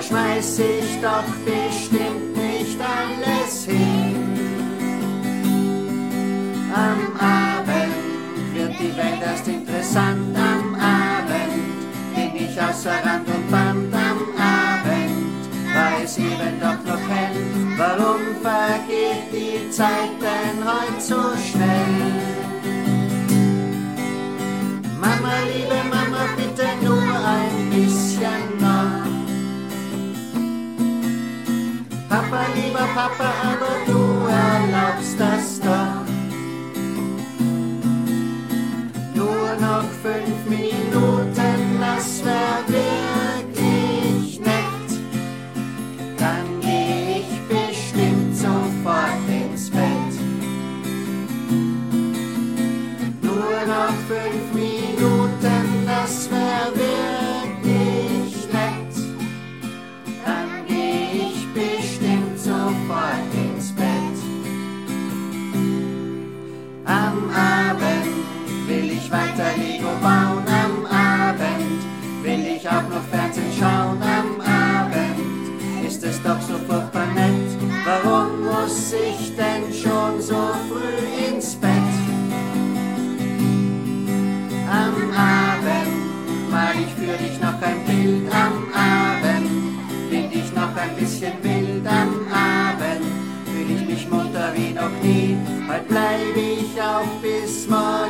schmeiß ich doch bestimmt nicht alles hin. Am Abend wird die Welt erst interessant, am Abend bin ich außer Rand und Band, am Abend war es eben doch noch hell. Warum vergeht die Zeit denn heut so schnell? Mama, liebe Mama, bitte nur ein bisschen noch. Papa, lieber Papa, aber du erlaubst das doch. Nur noch 5 Minuten, das wär wirklich nett. Dann geh ich bestimmt sofort ins Bett. Nur noch 5 Minuten, das wär wirklich nett. Dann geh ich bestimmt sofort ins Bett. Am Abend will ich weiter Lego bauen, am Abend will ich auch noch Fernsehen schauen, am Abend ist es doch so furchtbar nett. Warum muss ich denn schon so früh ins Bett? Am Abend mal ich für dich noch ein Bild, am Abend bin ich noch ein bisschen wild, am Abend fühl ich mich munter wie noch nie. Heute bleib ich auf bis morgen